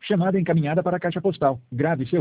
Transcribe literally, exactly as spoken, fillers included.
Chamada encaminhada para a caixa postal. Grave seu